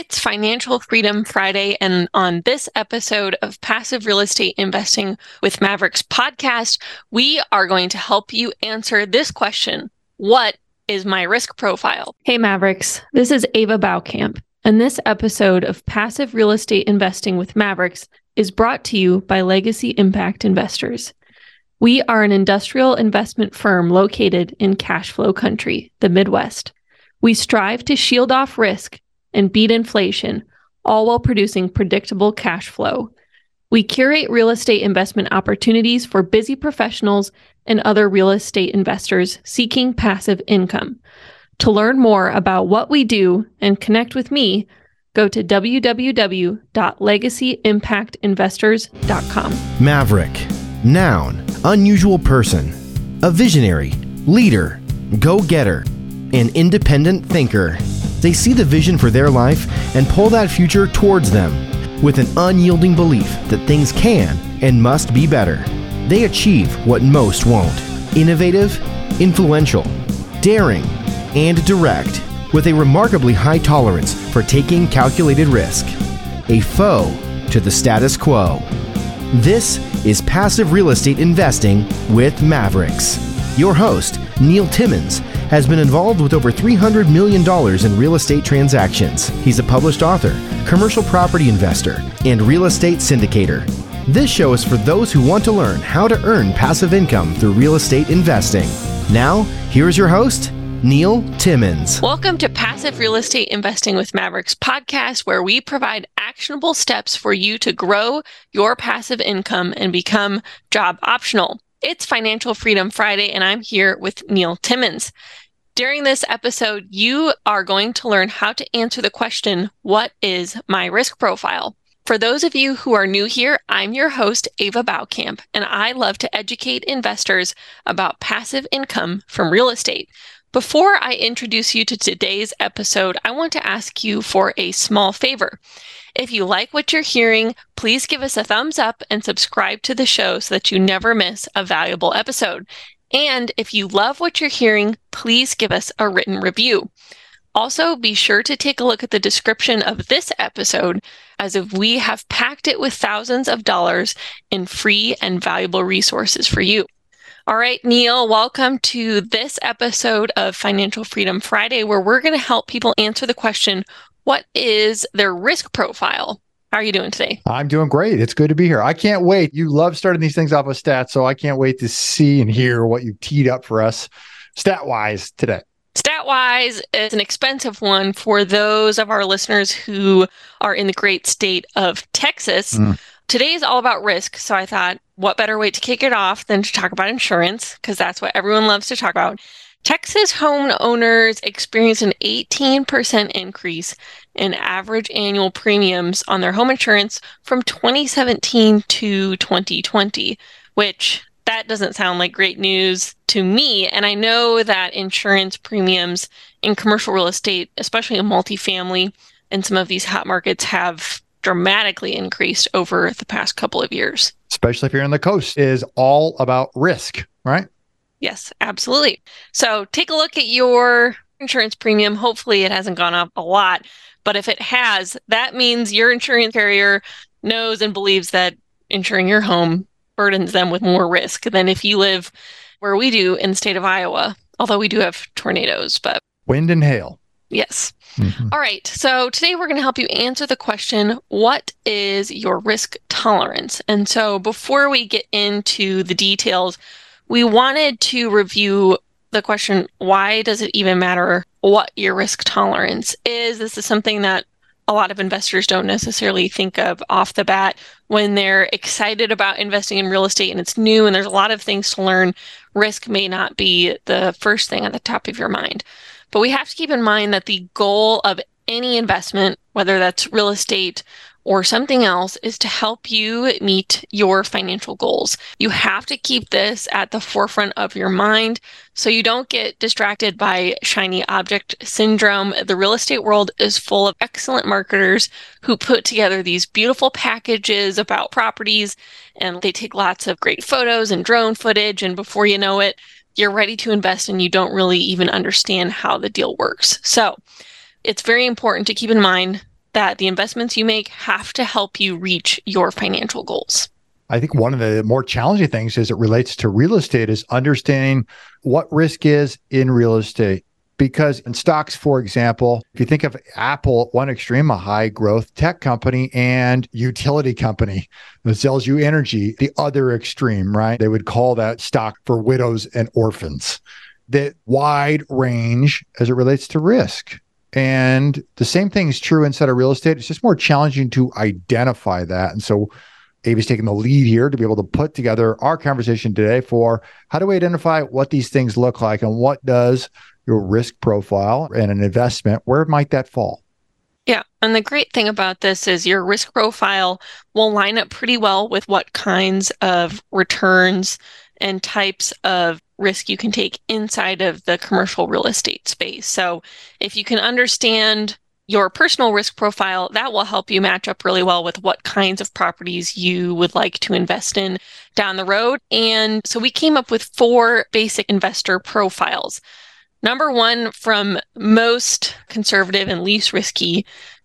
It's Financial Freedom Friday, and on this episode of Passive Real Estate Investing with Mavericks podcast, we are going to help you answer this question: what is my risk profile? Hey Mavericks, this is Ava Baukamp, and this episode of Passive Real Estate Investing with Mavericks is brought to you by Legacy Impact Investors. We are an industrial investment firm located in cash flow country, the Midwest. We strive to shield off risk and beat inflation, all while producing predictable cash flow. We curate real estate investment opportunities for busy professionals and other real estate investors seeking passive income. To learn more about what we do and connect with me, go to www.legacyimpactinvestors.com. Maverick, noun, unusual person, a visionary, leader, go-getter, an independent thinker. They see the vision for their life and pull that future towards them with an unyielding belief that things can and must be better. They achieve what most won't. Innovative, influential, daring, and direct, with a remarkably high tolerance for taking calculated risk. A foe to the status quo. This is Passive Real Estate Investing with Mavericks. Your host, Neil Timmons, has been involved with over $300 million in real estate transactions. He's a published author, commercial property investor, and real estate syndicator. This show is for those who want to learn how to earn passive income through real estate investing. Now, here's your host, Neil Timmons. Welcome to Passive Real Estate Investing with Mavericks podcast, where we provide actionable steps for you to grow your passive income and become job optional. It's Financial Freedom Friday, and I'm here with Neil Timmons. During this episode, you are going to learn how to answer the question, what is my risk profile? For those of you who are new here, I'm your host, Ava Baukamp, and I love to educate investors about passive income from real estate. Before I introduce you to today's episode, I want to ask you for a small favor. If you like what you're hearing, please give us a thumbs up and subscribe to the show so that you never miss a valuable episode. And if you love what you're hearing, please give us a written review. Also, be sure to take a look at the description of this episode, as if we have packed it with thousands of dollars in free and valuable resources for you. All right, Neil, welcome to this episode of Financial Freedom Friday, where we're going to help people answer the question, what is their risk profile? How are you doing today? I'm doing great. It's good to be here. I can't wait. You love starting these things off with stats, so I can't wait to see and hear what you teed up for us stat-wise today. Stat-wise, it's an expensive one for those of our listeners who are in the great state of Texas. Today is all about risk, so I thought, what better way to kick it off than to talk about insurance, because that's what everyone loves to talk about. Texas homeowners experienced an 18% increase in average annual premiums on their home insurance from 2017 to 2020, which that doesn't sound like great news to me. And I know that insurance premiums in commercial real estate, especially in multifamily and some of these hot markets, have dramatically increased over the past couple of years. Especially if you're on the coast, is all about risk, right? Yes, absolutely. So take a look at your insurance premium. Hopefully it hasn't gone up a lot, but if it has, that means your insurance carrier knows and believes that insuring your home burdens them with more risk than if you live where we do in the state of Iowa, although we do have tornadoes, but wind and hail. Yes. All right. So today we're going to help you answer the question, what is your risk tolerance? And so before we get into the details, we wanted to review the question, why does it even matter what your risk tolerance is? This is something that a lot of investors don't necessarily think of off the bat when they're excited about investing in real estate and it's new and there's a lot of things to learn. Risk may not be the first thing at the top of your mind. But we have to keep in mind that the goal of any investment, whether that's real estate or something else, is to help you meet your financial goals. You have to keep this at the forefront of your mind so you don't get distracted by shiny object syndrome. The real estate world is full of excellent marketers who put together these beautiful packages about properties, and they take lots of great photos and drone footage, and before you know it, you're ready to invest and you don't really even understand how the deal works. So it's very important to keep in mind that the investments you make have to help you reach your financial goals. I think one of the more challenging things as it relates to real estate is understanding what risk is in real estate. Because in stocks, for example, if you think of Apple at one extreme, a high growth tech company, and utility company that sells you energy, the other extreme, right? They would call that stock for widows and orphans. That wide range as it relates to risk. And the same thing is true inside of real estate. It's just more challenging to identify that. And so Avi's taking the lead here to be able to put together our conversation today for how do we identify what these things look like and what does your risk profile and an investment, where might that fall? Yeah. And the great thing about this is your risk profile will line up pretty well with what kinds of returns and types of risk you can take inside of the commercial real estate space. So if you can understand your personal risk profile, that will help you match up really well with what kinds of properties you would like to invest in down the road. And so we came up with 4 basic investor profiles. Number 1, from most conservative and least risky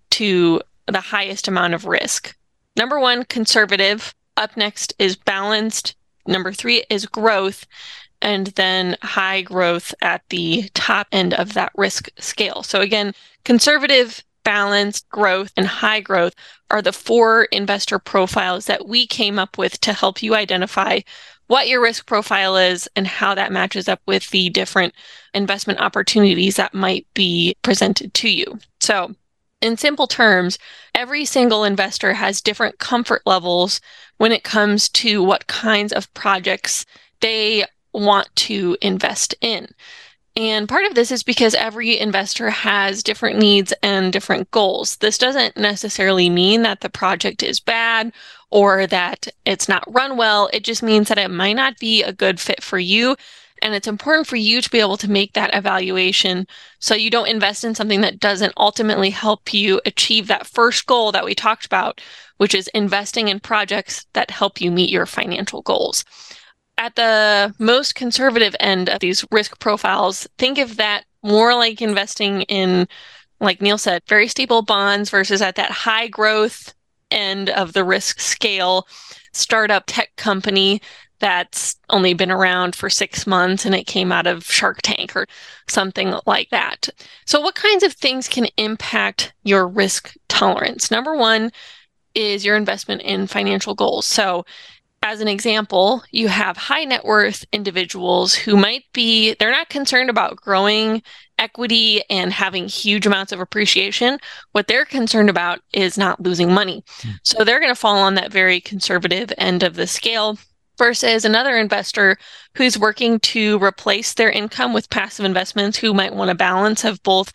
to the highest amount of risk. Number 1, conservative. Up next is balanced. Number 3 is growth. And then high growth at the top end of that risk scale. So again, conservative, balanced, growth, and high growth are the 4 investor profiles that we came up with to help you identify what your risk profile is and how that matches up with the different investment opportunities that might be presented to you. So in simple terms, every single investor has different comfort levels when it comes to what kinds of projects they want to invest in. And part of this is because every investor has different needs and different goals. This doesn't necessarily mean that the project is bad or that it's not run well. It just means that it might not be a good fit for you. And it's important for you to be able to make that evaluation so you don't invest in something that doesn't ultimately help you achieve that first goal that we talked about, which is investing in projects that help you meet your financial goals. At the most conservative end of these risk profiles, think of that more like investing in, like Neil said, very stable bonds versus at that high growth end of the risk scale, startup tech company that's only been around for 6 months and it came out of Shark Tank or something like that. So what kinds of things can impact your risk tolerance? Number 1 is your investment in financial goals. So as an example, you have high net worth individuals who they're not concerned about growing equity and having huge amounts of appreciation. What they're concerned about is not losing money. So they're going to fall on that very conservative end of the scale versus another investor who's working to replace their income with passive investments, who might want a balance of both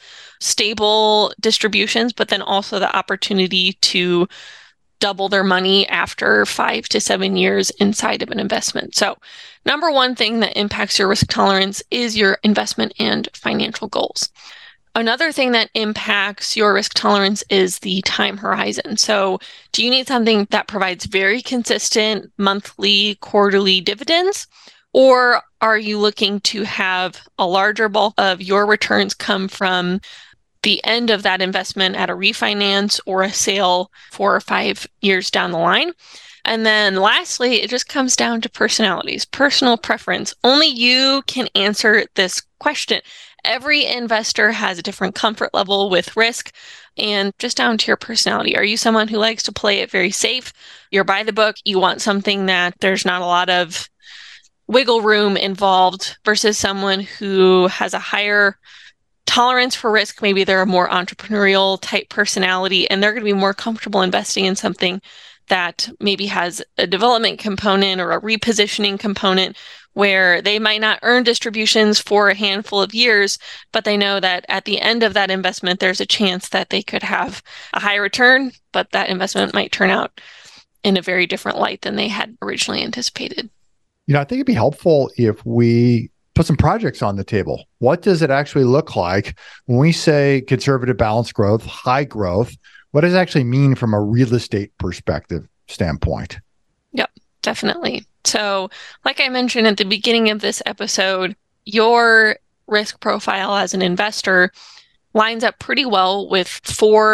stable distributions, but then also the opportunity to double their money after 5 to 7 years inside of an investment. So number 1 thing that impacts your risk tolerance is your investment and financial goals. Another thing that impacts your risk tolerance is the time horizon. So do you need something that provides very consistent monthly, quarterly dividends? Or are you looking to have a larger bulk of your returns come from the end of that investment at a refinance or a sale 4 or 5 years down the line? And then lastly, it just comes down to personalities, personal preference. Only you can answer this question. Every investor has a different comfort level with risk and just down to your personality. Are you someone who likes to play it very safe? You're by the book. You want something that there's not a lot of wiggle room involved versus someone who has a higher tolerance for risk. Maybe they're a more entrepreneurial type personality and they're going to be more comfortable investing in something that maybe has a development component or a repositioning component where they might not earn distributions for a handful of years, but they know that at the end of that investment, there's a chance that they could have a high return, but that investment might turn out in a very different light than they had originally anticipated. I think it'd be helpful if we put some projects on the table. What does it actually look like when we say conservative balanced growth, high growth? What does it actually mean from a real estate perspective standpoint? Yep, definitely. So like I mentioned at the beginning of this episode, your risk profile as an investor lines up pretty well with 4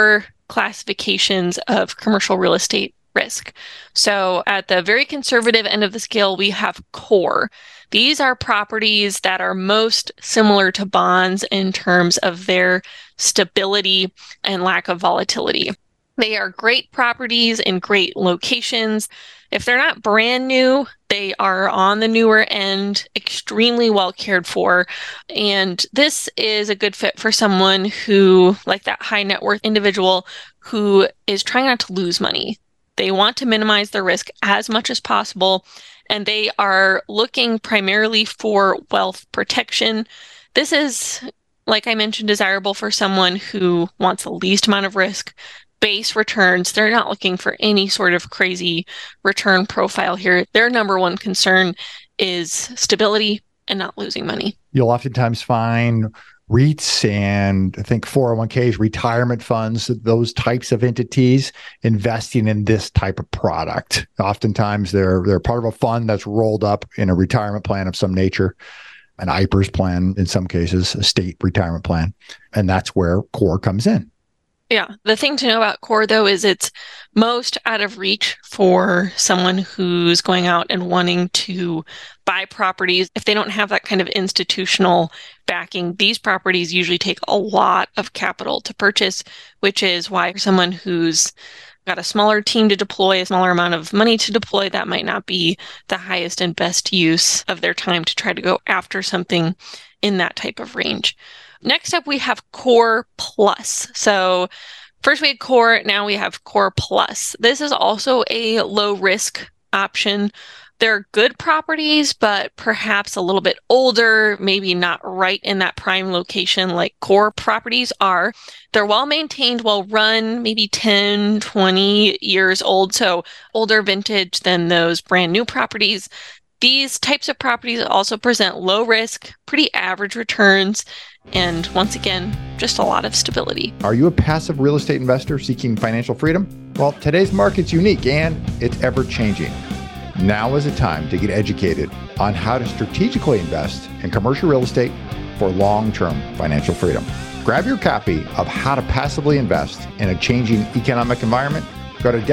classifications of commercial real estate risk. So at the very conservative end of the scale, we have core. These are properties that are most similar to bonds in terms of their stability and lack of volatility. They are great properties in great locations. If they're not brand new, they are on the newer end, extremely well cared for. And this is a good fit for someone who, like that high net worth individual who is trying not to lose money. They want to minimize their risk as much as possible, and they are looking primarily for wealth protection. This is, like I mentioned, desirable for someone who wants the least amount of risk, base returns. They're not looking for any sort of crazy return profile here. Their number one concern is stability and not losing money. You'll oftentimes find REITs and I think 401ks, retirement funds, those types of entities investing in this type of product. Oftentimes they're part of a fund that's rolled up in a retirement plan of some nature, an IPERS plan in some cases, a state retirement plan. And that's where core comes in. Yeah. The thing to know about core, though, is it's most out of reach for someone who's going out and wanting to buy properties. If they don't have that kind of institutional backing, these properties usually take a lot of capital to purchase, which is why for someone who's got a smaller team to deploy, a smaller amount of money to deploy, that might not be the highest and best use of their time to try to go after something in that type of range. Next up, we have Core Plus. So first we had Core, now we have Core Plus. This is also a low risk option. They're good properties, but perhaps a little bit older, maybe not right in that prime location like core properties are. They're well maintained, well run, maybe 10, 20 years old, so older vintage than those brand new properties. These types of properties also present low risk, pretty average returns, and once again, just a lot of stability. Are you a passive real estate investor seeking financial freedom? Well, today's market's unique and it's ever changing. Now is the time to get educated on how to strategically invest in commercial real estate for long-term financial freedom. Grab your copy of How to Passively Invest in a Changing Economic Environment. Go to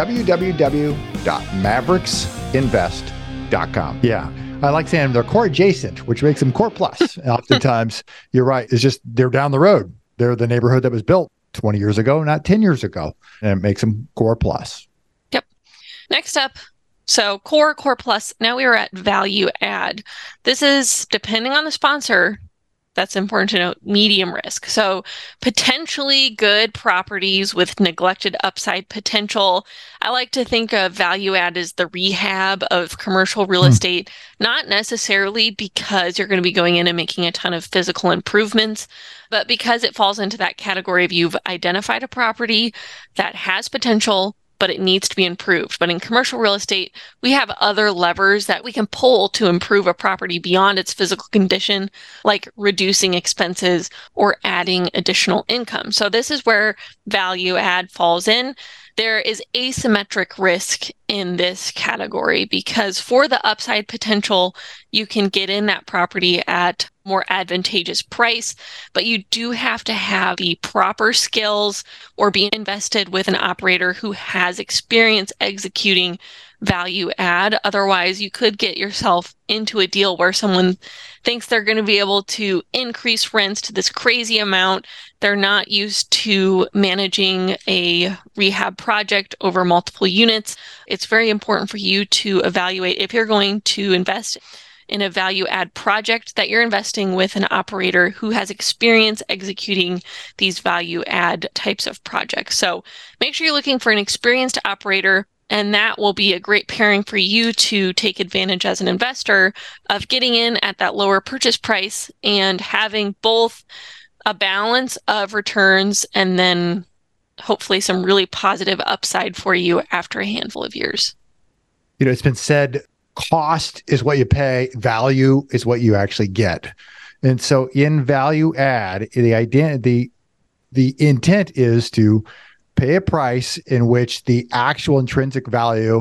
www.maverixinvest.com. Yeah, I like saying they're core adjacent, which makes them core plus. Oftentimes, you're right. It's just they're down the road. They're the neighborhood that was built 20 years ago, not 10 years ago. And it makes them core plus. Yep. Next up, so core plus. Now we are at value add. This is, depending on the sponsor, that's important to note, medium risk. So potentially good properties with neglected upside potential. I like to think of value add as the rehab of commercial real estate, not necessarily because you're going to be going in and making a ton of physical improvements, but because it falls into that category of you've identified a property that has potential, but it needs to be improved. But in commercial real estate, we have other levers that we can pull to improve a property beyond its physical condition, like reducing expenses or adding additional income. So this is where value add falls in. There is asymmetric risk in this category because for the upside potential, you can get in that property at more advantageous price, but you do have to have the proper skills or be invested with an operator who has experience executing value add. Otherwise, you could get yourself into a deal where someone thinks they're going to be able to increase rents to this crazy amount. They're not used to managing a rehab project over multiple units. It's very important for you to evaluate if you're going to invest in a value add project that you're investing with an operator who has experience executing these value add types of projects. So make sure you're looking for an experienced operator, and that will be a great pairing for you to take advantage as an investor of getting in at that lower purchase price and having both a balance of returns and then hopefully some really positive upside for you after a handful of years. You know, it's been said, cost is what you pay, value is what you actually get. And so in value add, the intent is to pay a price in which the actual intrinsic value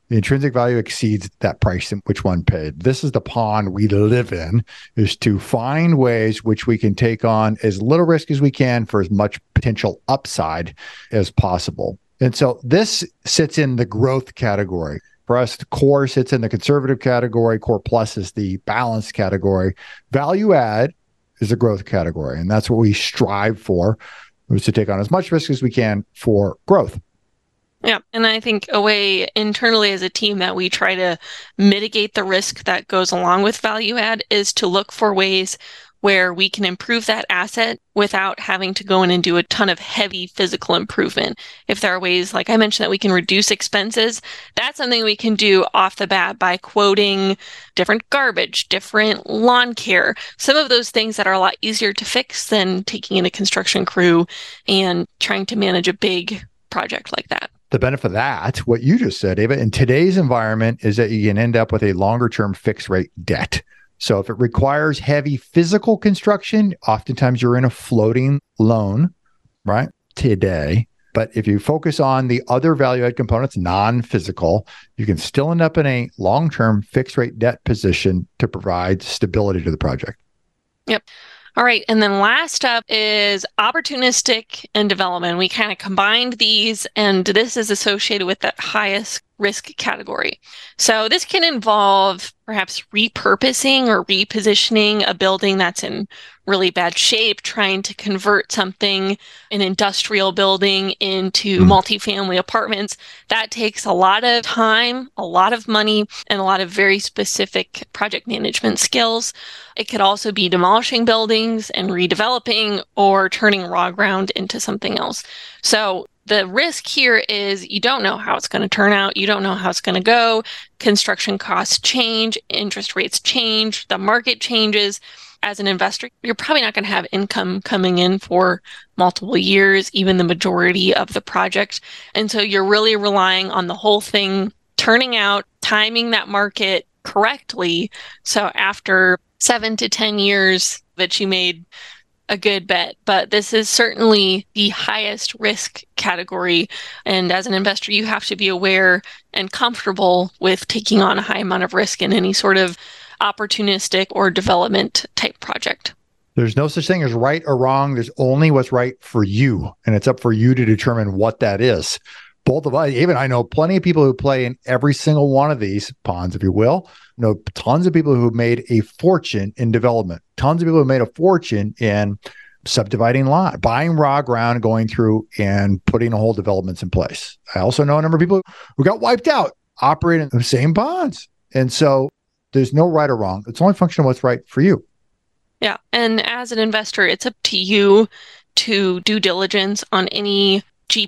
the intrinsic value exceeds that price in which one paid. This is the pond we live in, is to find ways which we can take on as little risk as we can for as much potential upside as possible. And so this sits in the growth category. For us, the core sits in the conservative category. Core plus is the balanced category. Value add is the growth category. And that's what we strive for, is to take on as much risk as we can for growth. Yeah. And I think a way internally as a team that we try to mitigate the risk that goes along with value add is to look for ways where we can improve that asset without having to go in and do a ton of heavy physical improvement. If there are ways, like I mentioned, that we can reduce expenses, that's something we can do off the bat by quoting different garbage, different lawn care, some of those things that are a lot easier to fix than taking in a construction crew and trying to manage a big project like that. The benefit of that, what you just said, Ava, in today's environment is that you can end up with a longer term fixed rate debt. So if it requires heavy physical construction, oftentimes you're in a floating loan, right? Today. But if you focus on the other value add components, non-physical, you can still end up in a long-term fixed rate debt position to provide stability to the project. Yep. All right. And then last up is opportunistic and development. We kind of combined these, and this is associated with that highest risk category. So this can involve perhaps repurposing or repositioning a building that's in really bad shape, trying to convert something, an industrial building, into multifamily apartments. That takes a lot of time, a lot of money, and a lot of very specific project management skills. It could also be demolishing buildings and redeveloping or turning raw ground into something else. So the risk here is you don't know how it's going to turn out. You don't know how it's going to go. Construction costs change, interest rates change, the market changes. As an investor, you're probably not going to have income coming in for multiple years, even the majority of the project. And so you're really relying on the whole thing turning out, timing that market correctly. So after 7 to 10 years that you made a good bet, but this is certainly the highest risk category. And as an investor, you have to be aware and comfortable with taking on a high amount of risk in any sort of opportunistic or development type project. There's no such thing as right or wrong. There's only what's right for you. And it's up for you to determine what that is. Both of us, even I know plenty of people who play in every single one of these ponds, if you will. I know tons of people who've made a fortune in development. Tons of people who made a fortune in subdividing lot, buying raw ground, going through and putting whole developments in place. I also know a number of people who got wiped out operating the same ponds. And so there's no right or wrong. It's only a function of what's right for you. Yeah. And as an investor, it's up to you to due diligence on any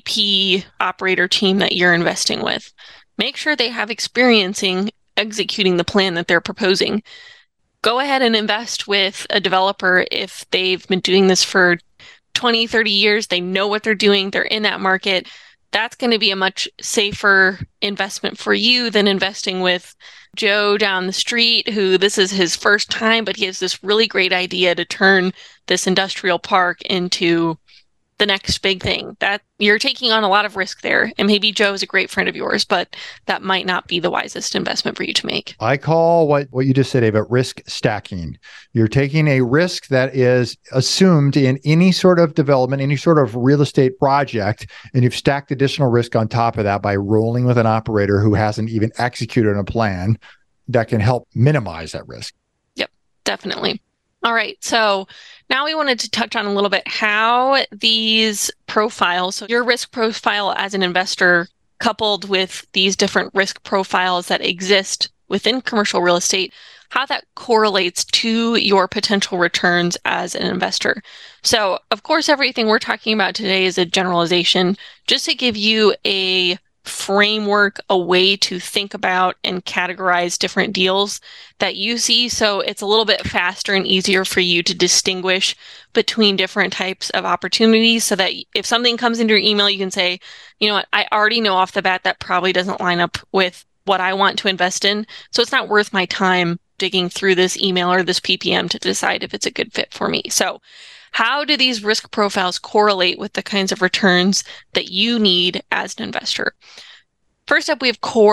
GP operator team that you're investing with. Make sure they have experience in executing the plan that they're proposing. Go ahead and invest with a developer if they've been doing this for 20, 30 years. They know what they're doing. They're in that market. That's going to be a much safer investment for you than investing with Joe down the street, who this is his first time, but he has this really great idea to turn this industrial park into the next big thing. That you're taking on a lot of risk there. And maybe Joe is a great friend of yours, but that might not be the wisest investment for you to make. I call what you just said about risk stacking. You're taking a risk that is assumed in any sort of development, any sort of real estate project, and you've stacked additional risk on top of that by rolling with an operator who hasn't even executed a plan that can help minimize that risk. Yep, definitely. All right. So now we wanted to touch on a little bit how these profiles, so your risk profile as an investor, coupled with these different risk profiles that exist within commercial real estate, how that correlates to your potential returns as an investor. So, of course, everything we're talking about today is a generalization, just to give you a framework, a way to think about and categorize different deals that you see. So it's a little bit faster and easier for you to distinguish between different types of opportunities, so that if something comes into your email, you can say, you know what, I already know off the bat that probably doesn't line up with what I want to invest in. So it's not worth my time digging through this email or this PPM to decide if it's a good fit for me. So how do these risk profiles correlate with the kinds of returns that you need as an investor? First up, we have core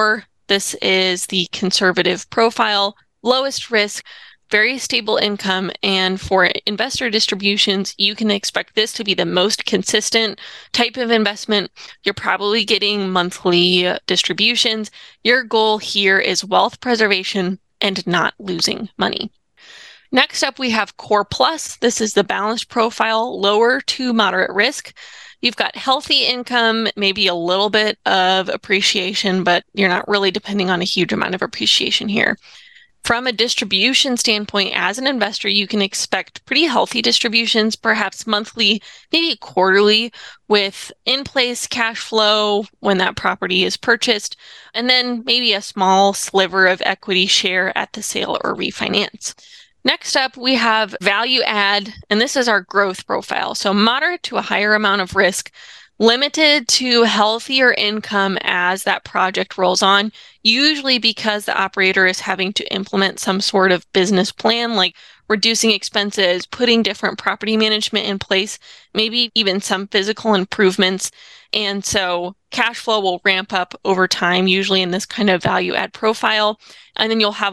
This is the conservative profile, lowest risk, very stable income. And for investor distributions, you can expect this to be the most consistent type of investment. You're probably getting monthly distributions. Your goal here is wealth preservation and not losing money. Next up, we have Core Plus. This is the balanced profile, lower to moderate risk. You've got healthy income, maybe a little bit of appreciation, but you're not really depending on a huge amount of appreciation here. From a distribution standpoint, as an investor, you can expect pretty healthy distributions, perhaps monthly, maybe quarterly, with in-place cash flow when that property is purchased, and then maybe a small sliver of equity share at the sale or refinance. Next up, we have value add, and this is our growth profile. So moderate to a higher amount of risk, limited to healthier income as that project rolls on, usually because the operator is having to implement some sort of business plan, like reducing expenses, putting different property management in place, maybe even some physical improvements. And so cash flow will ramp up over time, usually in this kind of value add profile. And then you'll have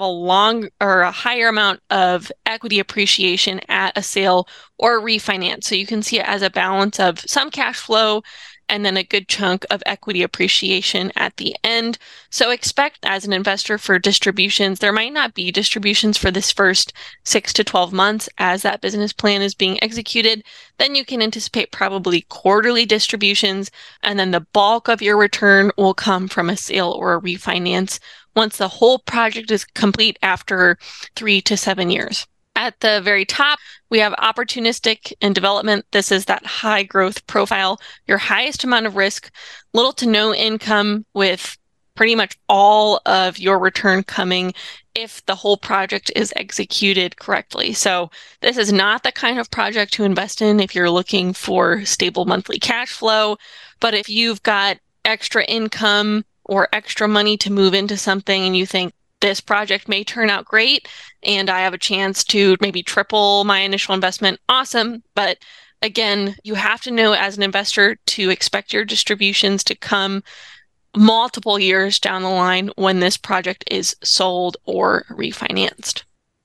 a higher amount of equity appreciation at a sale or a refinance. So you can see it as a balance of some cash flow and then a good chunk of equity appreciation at the end. So expect as an investor for distributions, there might not be distributions for this first 6 to 12 months as that business plan is being executed. Then you can anticipate probably quarterly distributions, and then the bulk of your return will come from a sale or a refinance once the whole project is complete after 3 to 7 years. At the very top, we have opportunistic and development. This is that high growth profile, your highest amount of risk, little to no income, with pretty much all of your return coming if the whole project is executed correctly. So this is not the kind of project to invest in if you're looking for stable monthly cash flow. But if you've got extra income or extra money to move into something and you think, this project may turn out great and I have a chance to maybe triple my initial investment, awesome. But again, you have to know as an investor to expect your distributions to come multiple years down the line when this project is sold or refinanced.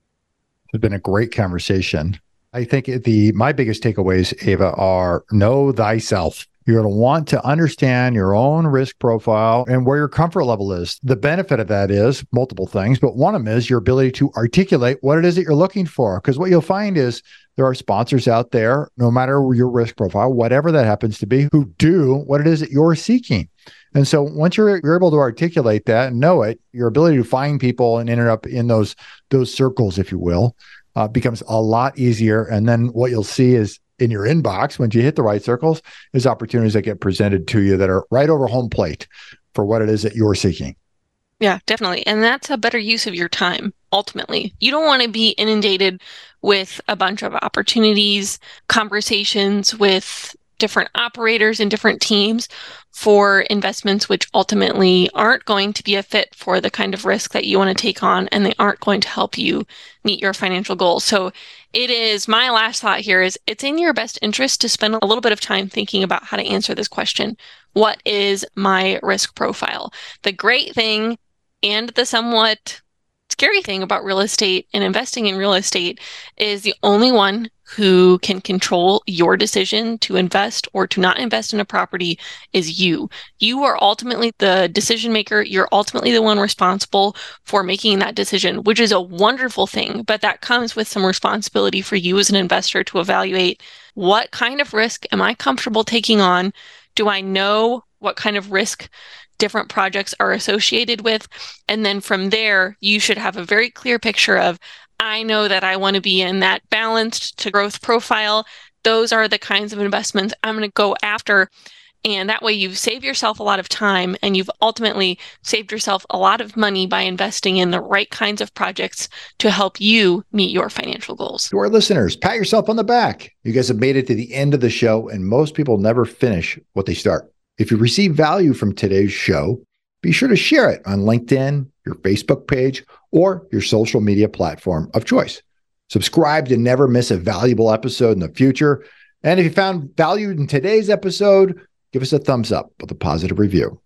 It's been a great conversation. I think my biggest takeaways, Ava, are know thyself. You're going to want to understand your own risk profile and where your comfort level is. The benefit of that is multiple things, but one of them is your ability to articulate what it is that you're looking for. Because what you'll find is there are sponsors out there, no matter your risk profile, whatever that happens to be, who do what it is that you're seeking. And so once you're able to articulate that and know it, your ability to find people and end up in those circles, if you will, becomes a lot easier. And then what you'll see is in your inbox, when you hit the right circles, is opportunities that get presented to you that are right over home plate for what it is that you're seeking. Yeah, definitely. And that's a better use of your time, ultimately. You don't want to be inundated with a bunch of opportunities, conversations with different operators and different teams for investments which ultimately aren't going to be a fit for the kind of risk that you want to take on, and they aren't going to help you meet your financial goals. So it is, my last thought here is, it's in your best interest to spend a little bit of time thinking about how to answer this question. What is my risk profile? The great thing and the somewhat scary thing about real estate and investing in real estate is the only one who can control your decision to invest or to not invest in a property is you. You are ultimately the decision maker. You're ultimately the one responsible for making that decision, which is a wonderful thing, but that comes with some responsibility for you as an investor to evaluate what kind of risk am I comfortable taking on? Do I know what kind of risk different projects are associated with? And then from there, you should have a very clear picture of, I know that I want to be in that balanced to growth profile. Those are the kinds of investments I'm going to go after. And that way you've saved yourself a lot of time, and you've ultimately saved yourself a lot of money by investing in the right kinds of projects to help you meet your financial goals. To our listeners, pat yourself on the back. You guys have made it to the end of the show, and most people never finish what they start. If you receive value from today's show, be sure to share it on LinkedIn, your Facebook page, or your social media platform of choice. Subscribe to never miss a valuable episode in the future. And if you found value in today's episode, give us a thumbs up with a positive review.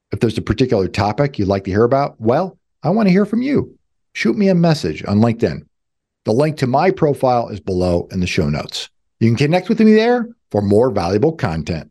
If there's a particular topic you'd like to hear about, well, I want to hear from you. Shoot me a message on LinkedIn. The link to my profile is below in the show notes. You can connect with me there for more valuable content.